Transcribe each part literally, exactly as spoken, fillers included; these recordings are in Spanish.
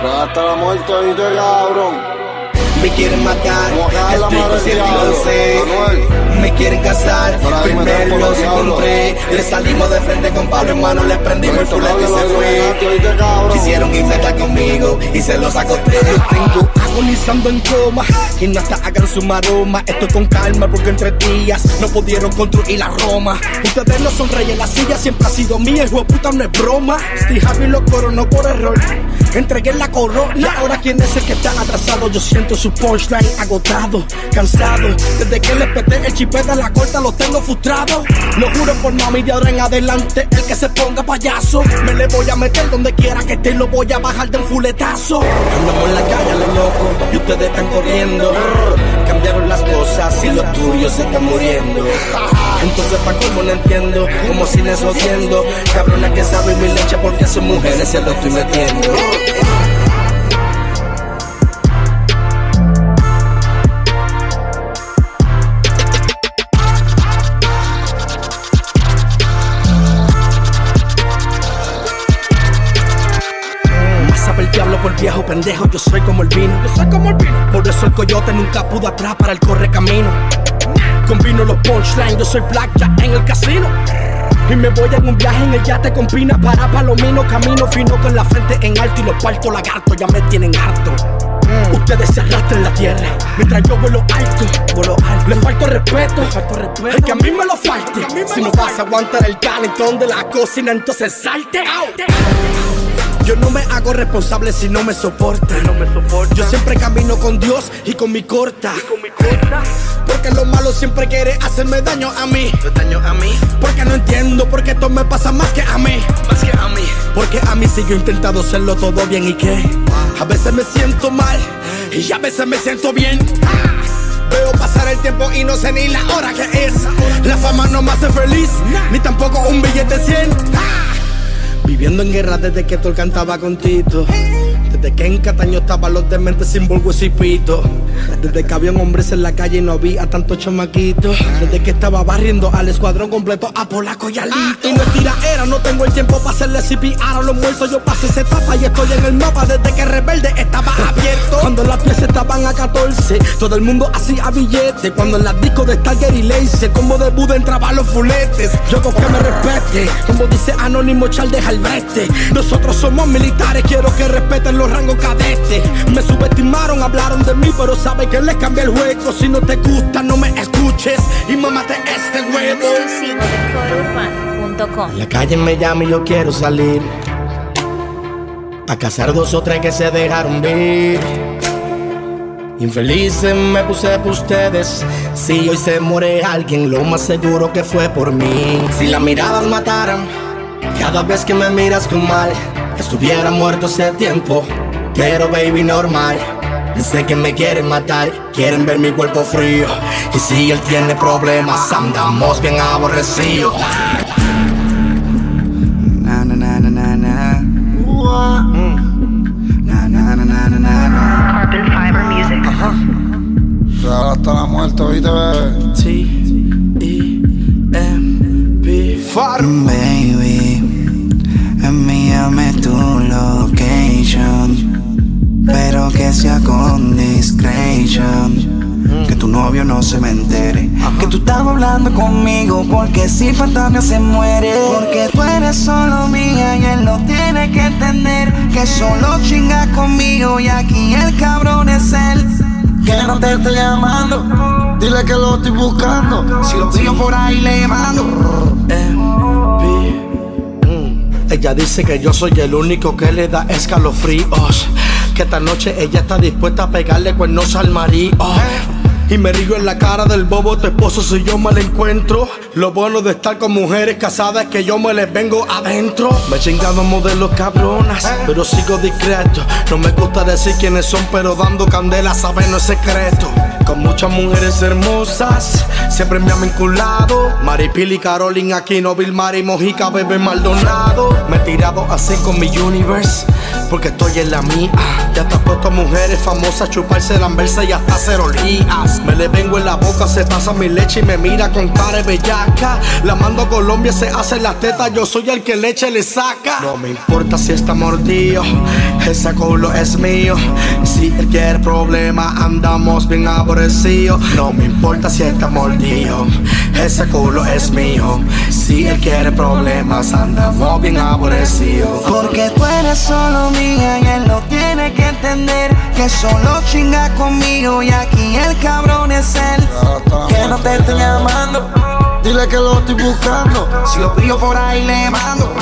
Hasta la muerte, oíste, cabrón. Me quieren matar, estoy consciente y lo sé. Me quieren casar, primero los encontré. Le salimos de frente con Pablo, hermano, le prendimos el fulete y se fue. Quisieron infectar conmigo y se los acosté. Yo tengo agonizando en coma y no hasta hagan su maroma. Estoy con calma porque entre días no pudieron construir la Roma. Ustedes no son reyes, la silla siempre ha sido mía. El puta no es broma. Steve Harvey lo coronó por error. Entregué la corona y ahora quién es el que están atrasados. Yo siento su punchline agotado, cansado. Desde que les peté el chipete a la corta lo tengo frustrado. Lo juro por mami, de ahora en adelante el que se ponga payaso me le voy a meter donde quiera que esté y lo voy a bajar de un fuletazo. Andamos en la calle a lo loco y ustedes están corriendo. Cambiaron las cosas y los tuyos se están muriendo. Entonces pa' cómo no entiendo, como si les odiando. Cabrona que sabe mi leche porque a sus mujeres se lo estoy metiendo. Por viejo pendejo, yo soy como el vino. Yo soy como el vino. Por eso el coyote nunca pudo atrapar al correcamino. Combino los punchlines, yo soy blackjack en el casino. Y me voy en un viaje en el yate con pina para Palomino. Camino fino con la frente en alto y los parto lagarto, ya me tienen harto. Mm. Ustedes se arrastran en la tierra mientras yo vuelo alto, vuelo alto. Les falto respeto, les falto respeto. Es que a mí me lo falte. Si no vas a aguantar el calentón de la cocina, entonces salte out. Yo no me hago responsable si no me soportan. No me soporta. Yo siempre camino con Dios y con mi corta. ¿Y con mi corta? Porque lo malo siempre quiere hacerme daño a mí. ¿Daño a mí? Porque no entiendo por qué esto me pasa más que a mí. Más que a mí. Porque a mí sí yo he intentado hacerlo todo bien y que a veces me siento mal y a veces me siento bien. Veo pasar el tiempo y no sé ni la hora que es. La fama no me hace feliz, ni tampoco un billete de cien. Viviendo en guerra desde que Tol cantaba con Tito. Desde que en Cataño estaban los dementes sin bulbo y pito. Desde que habían hombres en la calle y no había tantos chamaquitos. Desde que estaba barriendo al escuadrón completo a Polaco y a Lito. Y no es tiraera, no tengo el tiempo para hacerle C P R a los muertos. Yo pasé esa etapa y estoy en el mapa desde que Rebelde estaba abierto. Cuando las piezas estaban a catorce, todo el mundo hacía billete. Cuando en las discos de Stargate y Lace, como de Buda entraban los fuletes. Yo con que me respete, como dice Anónimo Charles Albrete. Nosotros somos militares, quiero que respeten los rangos cadetes. Me subestimaron, hablaron de mí, pero saben que les cambié el juego. Si no te gusta, no me escuches y mámate este huevo. Exclusivo de coro urbano punto com. La calle me llama y yo quiero salir a cazar dos o tres que se dejaron ver. Infelices me puse por ustedes. Si hoy se muere alguien, lo más seguro que fue por mí. Si las miradas mataran, cada vez que me miras con mal, estuviera muerto hace tiempo. Pero baby, normal. Sé que me quieren matar, quieren ver mi cuerpo frío. Y si él tiene problemas, andamos bien aborrecidos. Na na na na na na. Na na na na na na. Carbon Fiber Music. Ajá. Real hasta la muerte, oíste, bebé. T E M P Farm. Baby, envíame tu location, pero que sea con discretion. Que tu novio no se me entere. Ajá. Que tú estás hablando conmigo, porque si Fantasma se muere. Porque tú eres solo mía y él no tiene que entender que solo chingas conmigo y aquí el cabrón es él. Que no te esté llamando, dile que lo estoy buscando. Si lo pillo por ahí le mando. M P. mm. Ella dice que yo soy el único que le da escalofríos. Que esta noche ella está dispuesta a pegarle cuernos al marido. Y me río en la cara del bobo tu esposo si yo me la encuentro. Lo bueno de estar con mujeres casadas es que yo me les vengo adentro. Me he chingado modelos cabronas, pero sigo discreto. No me gusta decir quiénes son, pero dando candela saben no es secreto. Con muchas mujeres hermosas, siempre me han vinculado. Maripili, Carolina, Aquino, Vilmar y Mojica, Bebé Maldonado. Me he tirado así con mi universe. porque estoy en la mía. Ya te has puesto a mujeres famosas, chuparse, lamberse y hasta hacer olías. Me le vengo en la boca, se pasa mi leche y me mira con cara de bellaca. La mando a Colombia, se hace las tetas, yo soy el que leche le saca. No me importa si está mordido, ese culo es mío. Si él quiere problema, andamos bien aborrecidos. No me importa si está mordido, ese culo es mío. Si él quiere problemas, andamos bien aborrecidos. Porque tú eres solo mía y él no tiene que entender que solo chinga conmigo y aquí el cabrón es él. Que no te estoy llamando, dile que lo estoy buscando. Si lo pillo por ahí le mando.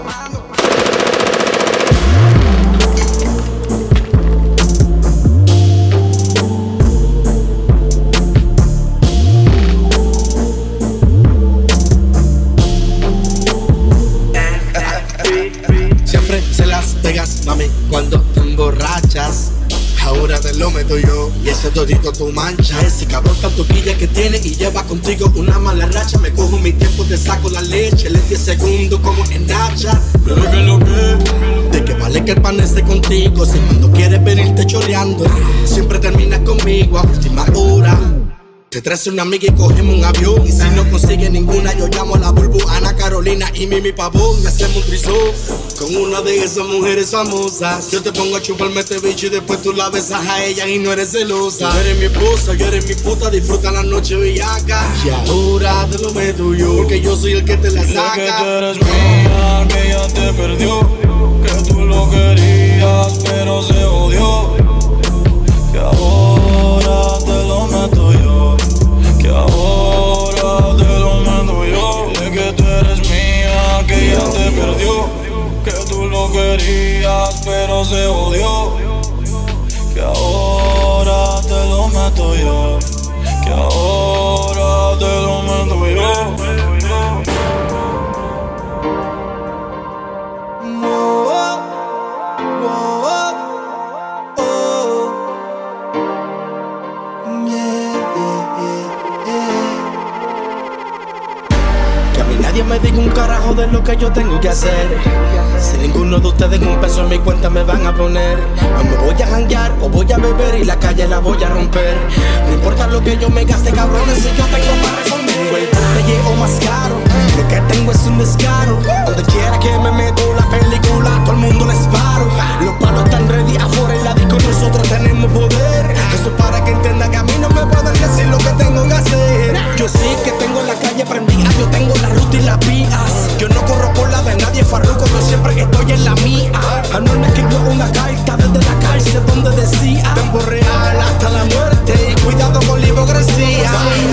Siempre se las pegas, mami, cuando te emborrachas. Ahora te lo meto yo y ese todito tu mancha. Ese cabrón tan toquilla que tiene y lleva contigo una mala racha. Me cojo mi tiempo, te saco la leche, le diez segundos como en Nacha. Pero que lo que, de que vale que el pan esté contigo. Si cuando quieres venirte choreando, siempre terminas conmigo a última hora. Te traes una amiga y cogemos un avión. Y si no consigue ninguna, yo llamo a la Bulbu, Ana Carolina y Mimi Pavón. Y hacemos un trisón con una de esas mujeres famosas. Yo te pongo a chuparme este bicho y después tú la besas a ella y no eres celosa. Tú eres mi esposa, yo eres mi puta, disfruta la noche bellaca. Y ahora te lo meto yo, porque yo soy el que te la saca. Dile que tú eres mía, que ella te perdió, que tú lo querías pero se odió. Que ahora te lo meto yo, que ahora te lo meto yo. Dile que tú eres mía, que ella te perdió, que tú lo querías pero se odió. Que ahora te lo meto yo, que ahora te lo meto yo. Nadie me diga un carajo de lo que yo tengo que hacer. Si ninguno de ustedes un peso en mi cuenta me van a poner, o me voy a janguear o voy a beber y la calle la voy a romper. No importa lo que yo me gaste, cabrones, si yo tengo para responder. Tengo el botelle o más caro, lo que tengo es un descaro. Donde quiera que me meto la película, todo el mundo les paro. Los palos están ready afuera en la disco, nosotros tenemos poder. Eso es para que entiendan que a mí no me pueden decir lo que tengo que hacer. Yo sí que tengo la calle prendida, yo tengo la ruta y las vías. Yo no corro por la de nadie, farruco, yo siempre estoy en la mía. Anuel me escribió una carta desde la cárcel donde decía: tempo real hasta la muerte y cuidado con la hipocresía.